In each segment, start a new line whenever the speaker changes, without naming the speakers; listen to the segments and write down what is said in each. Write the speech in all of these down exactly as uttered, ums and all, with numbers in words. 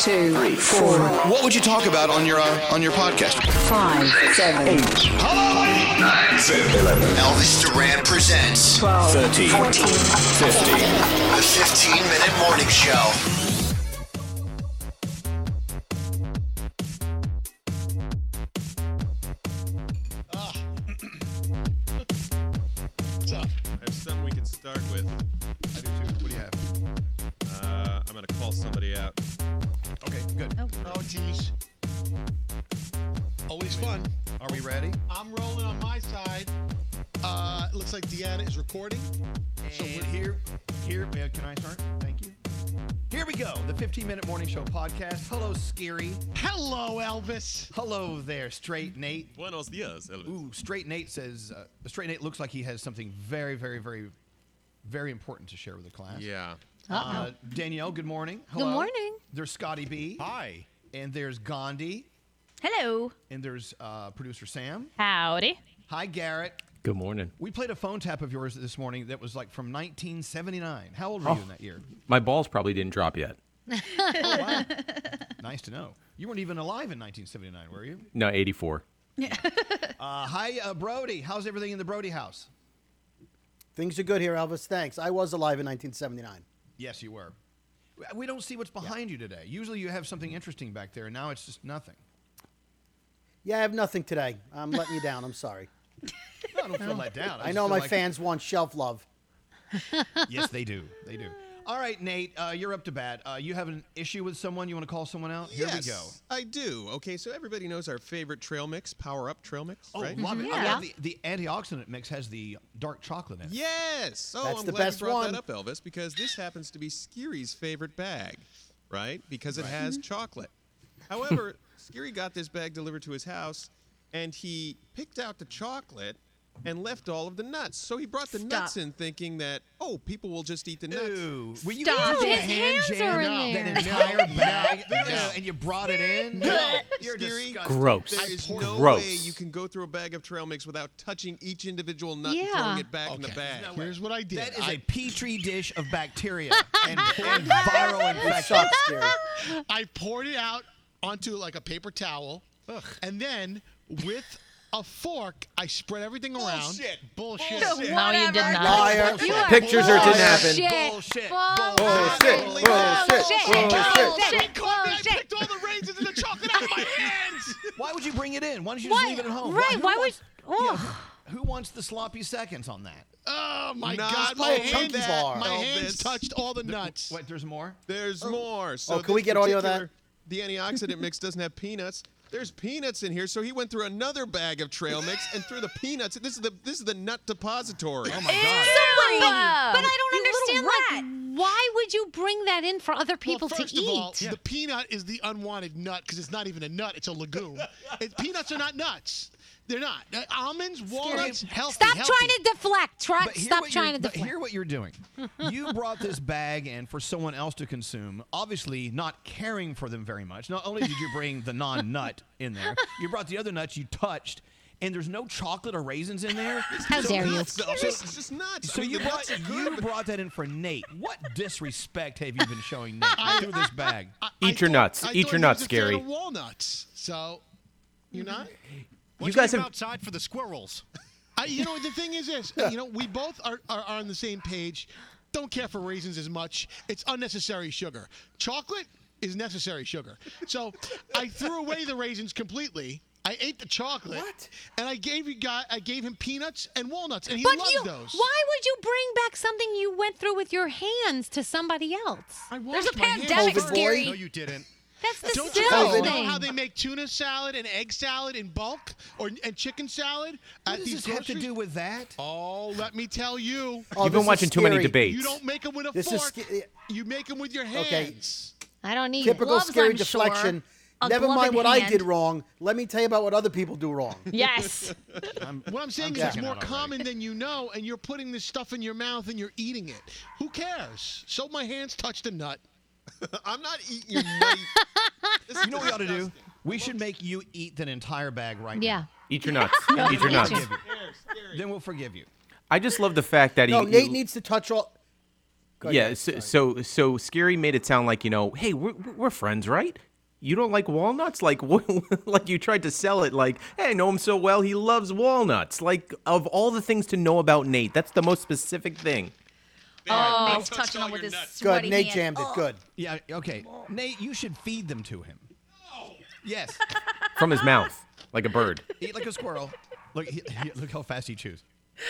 two, three, four.
What would you talk about on your uh, on your podcast?
Five, seven, eight.
Hello, nine, ten, eleven. Elvis Duran presents
twelve,
thirteen,
fourteen,
fifteen. The fifteen minute morning show.
What's up? I have something we can start with.
I do too. What do you have?
Uh, I'm going to call somebody out.
Okay, good.
Oh.
Oh, geez. Always fun. Are we ready?
I'm rolling on my side. Uh, it looks like Deanna is recording.
So we're here. Here, uh, can I start? Thank you. Here we go. The fifteen minute morning show podcast. Hello, Scary.
Hello, Elvis.
Hello there, Straight Nate.
Buenos dias, Elvis.
Ooh, Straight Nate says, uh, Straight Nate looks like he has something very, very, very, very important to share with the class.
Yeah.
Uh, Danielle, good morning. Hello.
Good morning.
There's Scotty B.
Hi.
And there's Gandhi.
Hello.
And there's uh, producer Sam.
Howdy.
Hi, Garrett.
Good morning.
We played a phone tap of yours this morning that was like from nineteen seventy-nine. How old were
Oh.
you in that year?
My balls probably didn't drop yet.
Oh, wow. Nice to know. You weren't even alive in nineteen seventy-nine, were you?
No, eighty-four.
Uh, hi, uh, Brody. How's everything in the Brody house?
Things are good here, Elvis. Thanks. I was alive in nineteen seventy-nine.
Yes, you were. We don't see what's behind you today. Usually you have something interesting back there, and now it's just nothing.
Yeah, I have nothing today. I'm letting you down. I'm sorry.
No, I don't feel let down.
I
just
know
feel
my
like-
fans want shelf love.
Yes, they do. They do. All right, Nate, uh, you're up to bat. Uh, you have an issue with someone? You want to call someone out? Here
yes,
we go.
I do. Okay, so everybody knows our favorite trail mix, Power Up trail mix,
Oh,
right?
love it. I
Yeah.
love the, the antioxidant mix has the dark chocolate in it.
Yes. Oh,
That's
I'm
the
glad
best
you brought
one.
that up, Elvis, because this happens to be Skeery's favorite bag, right? Because it has chocolate. However, Skeery got this bag delivered to his house, and he picked out the chocolate and left all of the nuts. So he brought the
Stop.
nuts in thinking that, oh, people will just eat the nuts.
Ew. Were you
Stop.
able to
His
hand
hands
jam
are in
that
there.
entire bag
No.
uh, and you brought it in?
No.
You're
Skeery,
disgusting.
Gross.
There is no
Gross.
way you can go through a bag of trail mix without touching each individual nut and
Yeah.
throwing it back in the
Okay.
bag.
No way.
Here's what I did.
That is
I,
a petri dish of bacteria and, and viral
It
infection.
sucks, Scary.
I poured it out onto like a paper towel, and then with a fork, I spread everything around.
Bullshit.
Bullshit.
No, you did not.
Liar.
You are
Pictures are didn't happen.
bullshit.
Bullshit.
Bullshit.
Bullshit.
Bullshit.
Bullshit.
Bullshit.
They caught me. I
Bullshit.
picked all the raisins and the chocolate out of my hands.
Why would you bring it in? Why don't you just
Why?
leave it at home?
Right,
who
why would-
wants,
oh.
yeah, who wants the sloppy seconds on that?
Oh my
Not
God! My
all
hands,
that,
my
Elvis.
hands touched all the nuts.
Wait, there's more?
There's more. So
Oh, can we
this
get audio of that?
particular- The antioxidant mix doesn't have peanuts. There's peanuts in here, so he went through another bag of trail mix and threw the peanuts. This is the this is the nut depository.
Oh, my God.
Ew.
But, but I don't
You
understand,
little
like, why would you bring that in for other people
well, first
to
of
eat?
all, the peanut is the unwanted nut because it's not even a nut; it's a legume. it, peanuts are not nuts. They're not. Uh, almonds, walnuts, healthy.
Stop
healthy.
trying to deflect. Try,
But hear
stop
what you're-
trying to
but
deflect.
hear what you're doing. You brought this bag in for someone else to consume, obviously not caring for them very much. Not only did you bring the non-nut in there, you brought the other nuts you touched, and there's no chocolate or raisins in there.
How
So-
dare you?
Nuts, Elvis. It's just nuts.
So
I mean,
you
the
brought
nuts are
you
good.
brought that in for Nate. What disrespect have you been showing Nate through this bag?
I-
Eat
I
your
thought-
nuts.
I
Eat
thought
your
he
nuts,
was a fan
Gary.
of walnuts. So, you're not.
You guys have.
outside for the squirrels. I, you know, the thing is this. You know, we both are, are, are on the same page. Don't care for raisins as much. It's unnecessary sugar. Chocolate is necessary sugar. So I threw away the raisins completely. I ate the chocolate.
What?
And I gave you guy. I gave him peanuts and walnuts, and he
But
loves
you,
those.
why would you bring back something you went through with your hands to somebody else?
I
There's
washed
a
my hands
pandemic,
COVID boy.
Scary.
No, you didn't.
That's the
Don't you
silly
guys know
thing.
how they make tuna salad and egg salad in bulk, or and chicken salad
What
at
does
these
this have to
groceries?
do with that?
Oh, let me tell you.
Oh,
You've
this
been
is
watching too many
scary.
debates.
You don't make them with a
This is
fork.
sca-
You make them with your
Okay.
hands.
I don't need
Typical
gloves,
scary
I'm
deflection.
Sure. A
Never mind
gloved
what I
hand.
did wrong. Let me tell you about what other people do wrong.
Yes.
I'm,
What I'm saying
I'm
is it's
checking
more
out already.
common than you know, and you're putting this stuff in your mouth and you're eating it. Who cares? So my hands touched a nut.
I'm not eating your nut.
You know what we ought to do? We should make you eat that entire bag right
Yeah.
now.
Eat your nuts.
And
Eat your
then we'll
nuts.
forgive you. Then we'll forgive you.
I just love the fact that he.
No, Nate
he-
needs to touch all.
Yeah, so, so so Scary made it sound like, you know, hey, we're, we're friends, right? You don't like walnuts? Like, what, like you tried to sell it like, hey, I know him so well, he loves walnuts. Like, of all the things to know about Nate, that's the most specific thing.
Oh,
Nate's
touching him with his
Good.
sweaty
Nate
hand.
jammed it. Good.
Yeah, okay. Nate, you should feed them to him. Yes.
From his mouth, like a bird.
Eat like a squirrel. Look, he, he- look how fast he chews.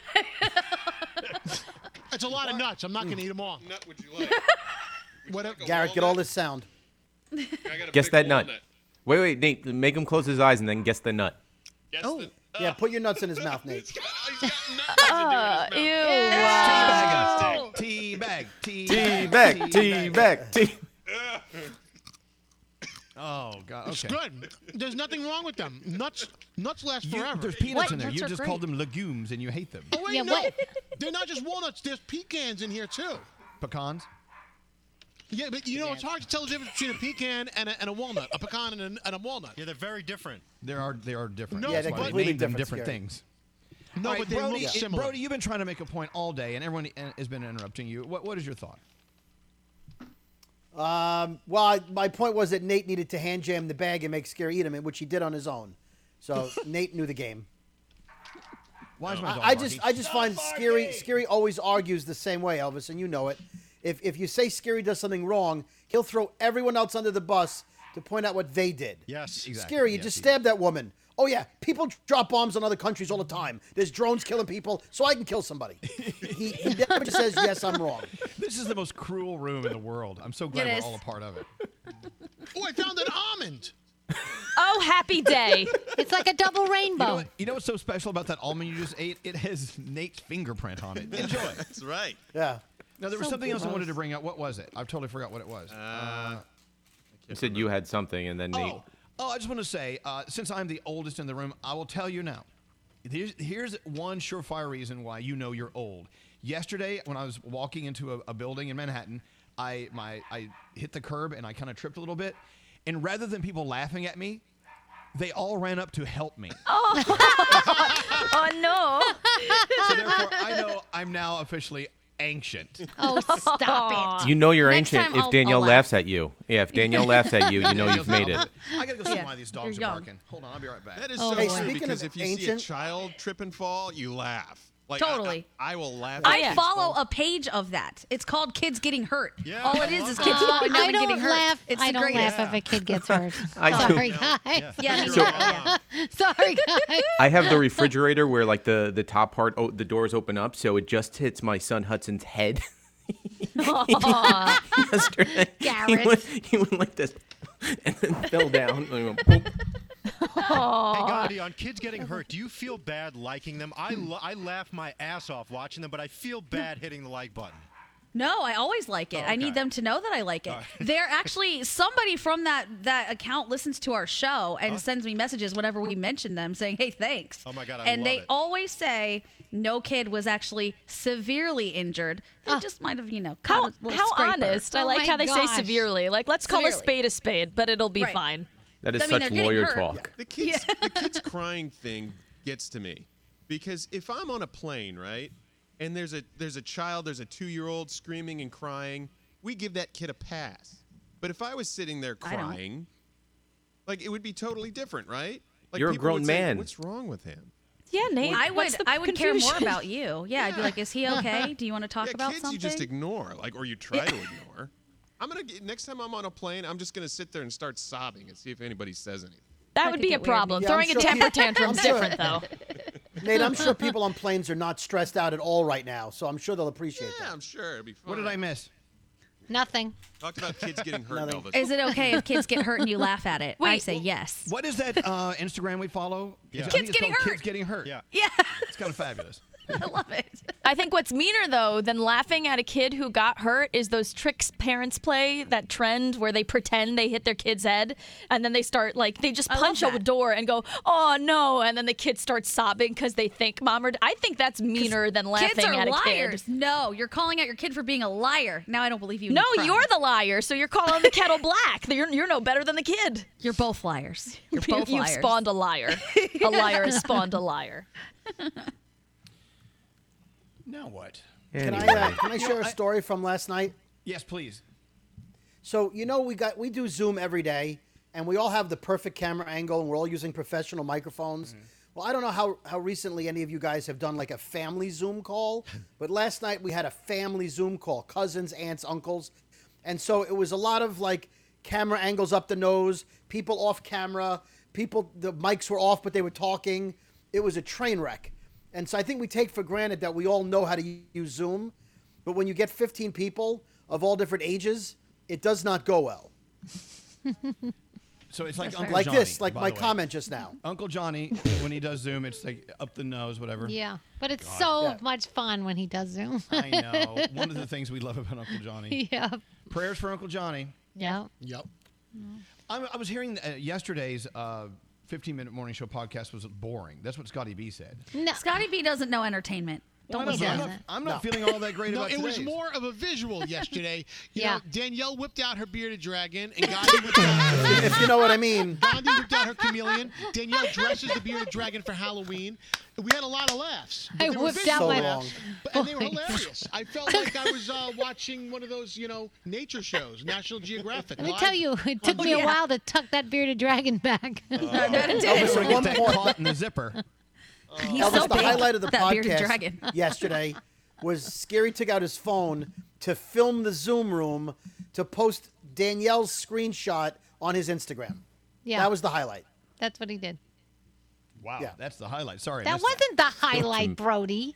It's a lot of nuts. I'm not going to eat them all.
Nut would you like?
Whatever.
Garrett, get all this sound.
I got a
Guess
big
that nut.
walnut.
Wait, wait, Nate, make him close his eyes and then guess the nut.
Guess
Oh.
the-
Yeah, put your nuts in his mouth, Nate.
He's got nut
Ew.
Wow.
Tea bag. Tea
Tea
bag.
back, tea back, tea.
Oh, God.
It's
Okay.
good. There's nothing wrong with them. Nuts nuts last
You,
forever.
there's peanuts
What?
in there.
Nuts
You
are
just
great.
called them legumes and you hate them.
Oh, wait,
Yeah,
no.
what?
They're not just walnuts. There's pecans in here, too.
Pecans?
Yeah, but you know, it's hard to tell the difference between a pecan and a, and a walnut. A pecan and a, and a walnut.
Yeah, they're very different.
There are they are different.
No,
Yeah,
That's
they're
why they
completely
named them
different,
different
Scary.
things.
No,
All right,
but they
Brody,
look
it-
similar.
Brody, you've been trying to make a point all day, and everyone uh, has been interrupting you. What What is your thought?
Um, well, I, my point was that Nate needed to hand jam the bag and make Scary eat him, which he did on his own. So Nate knew the game.
Why is my dog
I, I just,
barking?
I just find Scary, Scary always argues the same way, Elvis, and you know it. If if you say Scary does something wrong, he'll throw everyone else under the bus to point out what they did.
Yes.
Exactly.
Scary, you
Yes,
just
he
stabbed that woman. Oh yeah, people drop bombs on other countries all the time. There's drones killing people, so I can kill somebody. he, he never just says yes, I'm wrong.
This is the most cruel room in the world. I'm so glad
It
we're
is.
all a part of it.
Oh, I found an almond.
Oh, happy day.
It's like a double
You know,
rainbow.
what, you know what's so special about that almond you just ate? It has Nate's fingerprint on it. Enjoy.
That's right.
Yeah.
Now, there was
So
something else I
gross.
wanted to bring up. What was it? I've totally forgot what it was.
Uh,
You said you had something, and then Nate.
Oh, oh, I just want to say, uh, since I'm the oldest in the room, I will tell you now. Here's, here's one surefire reason why you know you're old. Yesterday, when I was walking into a, a building in Manhattan, I my I hit the curb and I kind of tripped a little bit. And rather than people laughing at me, they all ran up to help me.
Oh, no.
So therefore, I know I'm now officially ancient.
Oh, stop it.
You know you're
Next
ancient
time
if
I'll-
Danielle
I'll
laughs at you. Yeah, if Danielle laughs at you, you know you've made it.
I gotta go see
Yeah,
why these dogs are
you're young.
barking. Hold on, I'll be right back.
That is
Oh,
so
Hey,
true
speaking
because
of
if you see a
ancient-
child trip and fall, you laugh. Like, I-
Totally.
I, I will laugh.
I
at kids
follow
fall.
a page of that. It's called Kids Getting Hurt.
Yeah,
All
I
it is
love
is
that.
kids
Oh,
falling down
I
and
don't
getting hurt.
laugh.
It's
I
the
don't
greatest.
laugh if a kid gets hurt.
I do.
Sorry, guys.
Yeah, me
So-
too. Yeah.
Sorry, guys.
I have the refrigerator where like the the top part, oh, the doors open up, so it just hits my son Hudson's head. Yesterday, he
Garrett.
went, he went like this, and then fell down. And I went, boop.
Hey, Gandhi, on kids getting hurt, do you feel bad liking them? I, lo- I laugh my ass off watching them, but I feel bad hitting the like button.
No, I always like it.
Oh,
I need
okay.
them to know that I like it.
All right.
They're actually somebody from that that account listens to our show and sends me messages whenever we mention them, saying, "Hey, thanks."
Oh my God, I
And
love
they
it.
always say no kid was actually severely injured. They just might have, you know,
How,
caught a little
how
scraper.
honest. I
Oh
like
my
how they say
gosh.
severely. Like, let's call a
Severely.
spade a spade, but it'll be
Right.
fine.
That is
I mean,
such
they're getting
lawyer
hurt.
talk.
The kids, the kids crying thing gets to me because if I'm on a plane, right, and there's a there's a child, there's a two-year-old screaming and crying, we give that kid a pass. But if I was sitting there
I don't.
crying, like it would be totally different, right? Like
You're a
people
grown
would say,
man.
What's wrong with him?
Yeah, Nate.
I
what's
would
the
I would care more
confusion?
about you. Yeah, I'd be like, "Is he okay? Do you want to talk
yeah,
about
kids
something?"
you just ignore, like, or you try to ignore. I'm gonna get, next time I'm on a plane, I'm just gonna sit there and start sobbing and see if anybody says anything.
That
I
would
think
be a
it weird.
problem.
Yeah, I'm
Throwing
sure
a temper
people-
tantrum's
I'm sure-
different, though.
Nate, I'm sure people on planes are not stressed out at all right now, so I'm sure they'll appreciate
Yeah,
that.
I'm sure it'll be fun.
What did I miss?
Nothing.
Talked about kids getting hurt,
Nothing.
Elvis.
Is it okay if kids get hurt and you laugh at it? I
Wait,
say yes.
What is that uh, Instagram we follow?
Yeah.
Is it- I
Kids
think it's
getting
called
hurt.
Kids getting hurt.
Yeah.
Yeah,
It's kind of fabulous.
I love it.
I think what's meaner, though, than laughing at a kid who got hurt is those tricks parents play, that trend where they pretend they hit their kid's head and then they start, like, they just
I love
punch a
that.
door and go, oh, no, and then the kid starts sobbing because they think mom or d- I think that's meaner than laughing
Kids are
at a
liars.
kid.
No, you're calling out your kid for being a liar. Now I don't believe you.
No,
and you cry.
you're the liar, so you're calling the kettle black. You're, you're no better than the kid.
You're both liars. You're both
You've
liars.
spawned a liar. A liar has spawned a liar.
Now what?
Can I, uh,
Anyway.
can I share a story from last night?
Yes, please.
So you know we got we do Zoom every day, and we all have the perfect camera angle, and we're all using professional microphones.
Mm-hmm.
Well, I don't know how how recently any of you guys have done like a family Zoom call, but last night we had a family Zoom call, cousins, aunts, uncles, and so it was a lot of like camera angles up the nose, people off camera, people the mics were off but they were talking. It was a train wreck, and so I think we take for granted that we all know how to use Zoom, but when you get fifteen people of all different ages, it does not go well.
So it's like Uncle
Like
Johnny,
this, like
by
my
the way.
comment just now.
Uncle Johnny, when he does Zoom, it's like up the nose, whatever.
Yeah, but it's
God.
so
Yeah.
much fun when he does Zoom.
I know. One of the things we love about Uncle Johnny.
Yeah.
Prayers for Uncle Johnny.
Yeah.
Yep.
I, I was hearing uh, yesterday's uh, fifteen-minute morning show podcast was boring. That's what Scotty B said.
No.
Scotty B doesn't know entertainment. Don't
Well,
listen
I'm
to
not,
him.
I'm not
No.
feeling all that great
No,
about
it was
today's.
more of a visual yesterday. You
Yeah.
know, Danielle whipped out her bearded dragon, and Gandhi whipped out,
If you know what I mean.
Gandhi whipped out her chameleon. Danielle dresses the bearded dragon for Halloween. We had a lot of laughs. But
I
they were
whipped
visual
out my-
laughs, but- and they were
voice.
hilarious. I felt like I was uh, watching one of those, you know, nature shows, National Geographic.
Let me
live
tell you, it took
on
me a
yeah.
while to tuck that bearded dragon back.
Elvis,
So
at
get
one
that
point,
caught in the zipper.
He's
Elvis,
so
the
big,
highlight of the
that bearded
podcast
dragon.
yesterday was Scary took out his phone to film the Zoom room to post Danielle's screenshot on his Instagram.
Yeah.
That was the highlight.
That's what he did.
Wow,
Yeah.
that's the highlight. Sorry, I
That
missed
wasn't the highlight, Brody.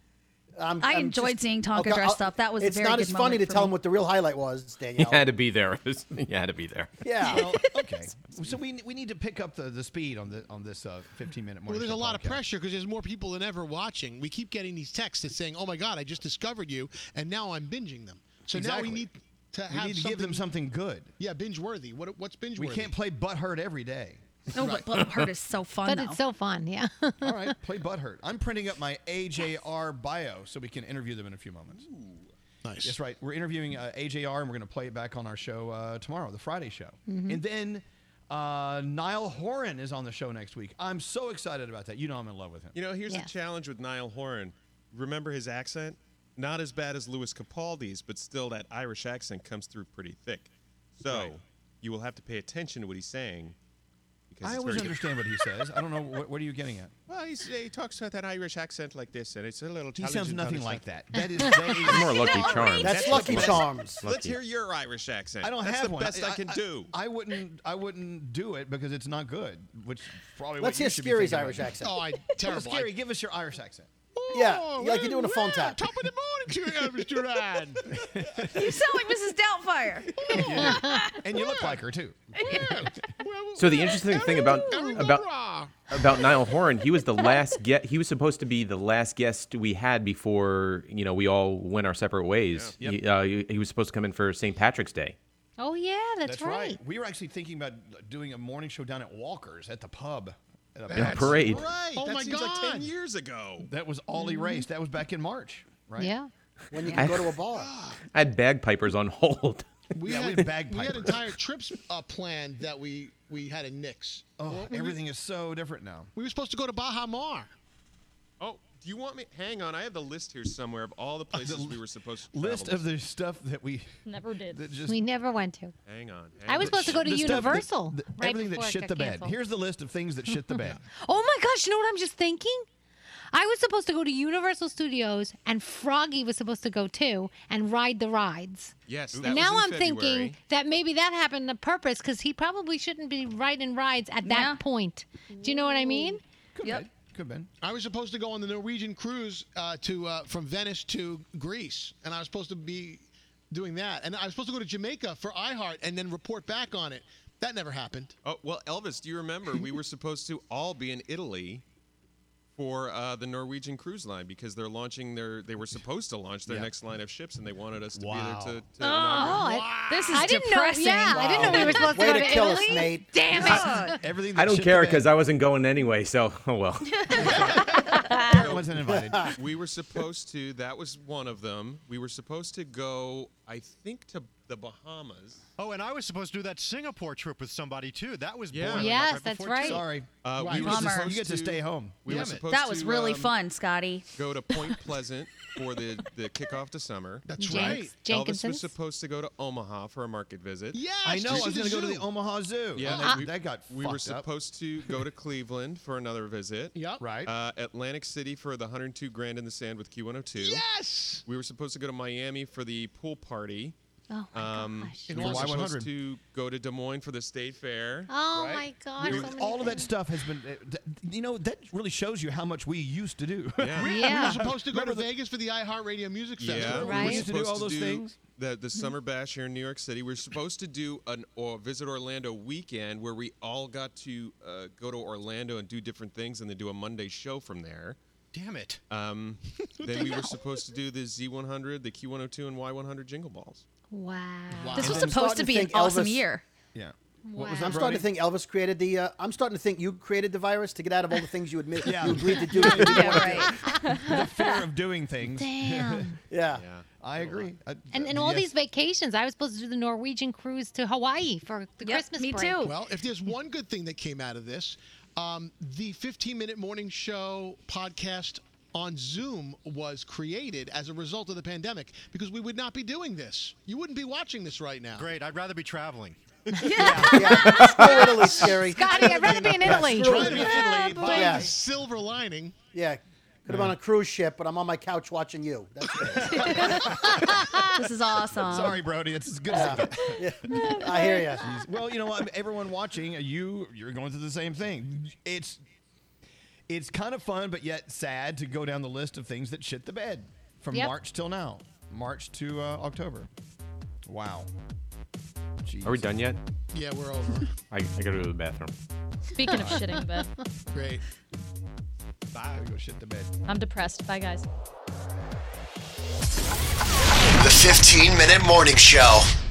I'm,
I
I'm
enjoyed
just-
seeing Tonka
okay,
dressed
I'll-
up. That was a
It's
very
not
good
as funny
moment
to
for
tell
me.
him what the real highlight was,
You
Danielle.
had to be there. You had to be there.
Yeah.
Well, okay. So we we need to pick up the, the speed on the on this uh, fifteen-minute morning
Well, there's a
show
lot of
podcast.
pressure because there's more people than ever watching. We keep getting these texts that's saying, "Oh my God, I just discovered you, and now I'm binging them." So now
Exactly.
we need to
We
have
need to
something,
give them something good.
Yeah, binge worthy. What what's binge
We
worthy?
can't play Butthurt every day.
No, but Butthurt is so fun,
But
though.
it's so fun, yeah.
All right, play Butthurt. I'm printing up my A J R bio so we can interview them in a few moments.
Nice.
That's right. We're interviewing uh, A J R, and we're going to play it back on our show uh, tomorrow, the Friday show.
Mm-hmm.
And then uh, Niall Horan is on the show next week. I'm so excited about that. You know I'm in love with him.
You know, here's
Yeah.
the challenge with Niall Horan. Remember his accent? Not as bad as Louis Capaldi's, but still that Irish accent comes through pretty thick. So
Right.
you will have to pay attention to what he's saying. Because
I
it's
always
very
understand what he says. I don't know. What, what are you getting at?
Well, he's, he talks with that Irish accent like this, and it's a little.
He sounds
challenging
nothing
to
like
understand.
that. That is, that is
More Lucky Charms.
That's
That's
Lucky
the best.
Charms.
Let's
Lucky.
hear your Irish accent.
I don't
That's
have
the
one.
best I, can do.
I, wouldn't. I wouldn't do it because it's not good. Which probably.
Let's
what you
hear
should be
Scary's
thinking
Irish
about.
accent.
Oh, I
Well,
terrible.
Scary, give us your Irish accent.
Yeah,
Oh,
like you're doing a phone
well,
tap.
Top of the morning to you, Mister Ryan.
You sound like Missus Doubtfire.
And you look like her too.
So the interesting thing about about about Niall Horan, he was the last get. He was supposed to be the last guest we had before you know we all went our separate ways.
Yeah.
He, uh, he, he was supposed to come in for Saint Patrick's Day.
Oh, yeah, that's,
That's
right.
right. We were actually thinking about doing a morning show down at Walker's at the pub. At a
In a
pub.
parade.
Right.
Oh
that
my
seems like
God.
ten years ago.
That was all erased. That was back in March, right?
Yeah.
When you can go to a bar.
I had bagpipers on hold.
We
Yeah, we
had,
had bagpipers.
we had entire trips uh, planned that we, we had in Nix.
Oh,
Well, we-
everything is so different now.
We were supposed to go to Baja Mar.
Oh, do you want me? Hang on, I have the list here somewhere of all the places we were supposed to
List
travel
of the stuff that we
Never did.
that just
We never went to.
Hang on. Hang
I was
on.
supposed to go to
the stuff that-
Universal.
the-
right
everything
before
that
it
shit
got
the bed.
canceled.
Here's the list of things that shit the bed.
Oh my gosh, you know what I'm just thinking? I was supposed to go to Universal Studios, and Froggy was supposed to go too and ride the rides.
Yes, that
And now
was
I'm
in
thinking
February.
that maybe that happened on purpose because he probably shouldn't be riding rides at that
Yeah.
point. Do you know what I mean?
Could
Yep.
been. Could been.
I was supposed to go on the Norwegian cruise uh, to uh, from Venice to Greece, and I was supposed to be doing that. And I was supposed to go to Jamaica for iHeart and then report back on it. That never happened.
Oh well, Elvis, do you remember we were supposed to all be in Italy for uh, the Norwegian Cruise Line because they're launching their. They were supposed to launch their
Yeah.
next line of ships, and they wanted us to
Wow.
be there to. to
Oh,
inaugurate.
I,
this is
I didn't know.
depressing.
Yeah, I didn't know we were supposed
Way
to go
to
to
kill
Italy.
us, Nate.
Damn it!
God.
Everything. That
I don't
shit
care
the bed.
because I wasn't going anyway. So oh well.
I wasn't invited.
We were supposed to. That was one of them. We were supposed to go I think, to the Bahamas.
Oh, and I was supposed to do that Singapore trip with somebody too. That was
Yeah.
boiling up
Yes,
right
that's
before,
right.
too.
Sorry.
Uh,
Right.
we were
Bummer.
supposed
You get to stay home.
We
Damn
were
it.
supposed
That was
to,
really
um,
fun, Scotty.
Go to Point Pleasant for the, the kickoff to summer.
That's
Jenks-
right.
Elvis
Jenkinson's?
was supposed to go to Omaha for a market visit.
Yes,
I know.
to
I
see
was going to go to the
zoo.
Omaha Zoo.
Yeah,
and
and
they-
we-
that got
We were
fucked up.
supposed to go to Cleveland for another visit.
Yep.
Right.
Uh, Atlantic City for the one hundred two Grand in the Sand with Q one oh two.
Yes.
We were supposed to go to Miami for the pool party.
Oh my
Um,
gosh.
we
In
were
Y
supposed
one hundred.
to go to Des Moines for the State Fair.
Oh
Right?
my gosh.
We-
so many
all of that
things.
stuff has been, uh, th- you know, that really shows you how much we used to do.
Yeah.
We
Yeah.
were supposed to go to
Remember the-
Vegas for the iHeartRadio Music
Yeah,
Festival.
we
Right.
were
We
used to do
supposed
all those things.
The the summer bash here in New York City. We were supposed to do an or visit Orlando weekend where we all got to uh, go to Orlando and do different things, and then do a Monday show from there.
Damn it.
Um, then we were supposed to do the Z one hundred, the Q one oh two, and Y one hundred jingle balls.
Wow.
This was
I'm
supposed
starting
to
to
be an
think
awesome
Elvis-
year.
Yeah.
Wow.
was that,
I'm starting to
Brody?
think Elvis created the. Uh, I'm starting to think you created the virus to get out of all the things you admit
Yeah.
you agreed to do.
Yeah, right.
The fear of doing things.
Damn.
Yeah.
Yeah.
I agree. I-
And, and
uh,
all
yes.
these vacations, I was supposed to do the Norwegian cruise to Hawaii for the
Yep,
Christmas
me
break.
too.
Well, if there's one good thing that came out of this, um, the fifteen minute morning show podcast on Zoom was created as a result of the pandemic because we would not be doing this. You wouldn't be watching this right now.
Great. I'd rather be traveling.
Yeah. Screw Italy, Scary.
Scotty, I'd rather be in Italy.
Screw
Trying to be
it.
Italy, but
Yeah.
the silver lining.
Yeah. Could have been on a cruise ship, but I'm on my couch watching you. That's great.
This is awesome.
Sorry, Brody. It's as good as it gets.
Yeah. I hear you.
Well, you know what? Everyone watching, you, you're going through the same thing. It's, it's kind of fun, but yet sad to go down the list of things that shit the bed from
Yep.
March till now, March to uh, October. Wow. Jeez.
Are we done yet?
Yeah, we're over.
I, I gotta go to the bathroom.
Speaking of shitting the bed,
Great.
Bye. Go shit the bed.
I'm depressed. Bye, guys.
The fifteen minute morning show.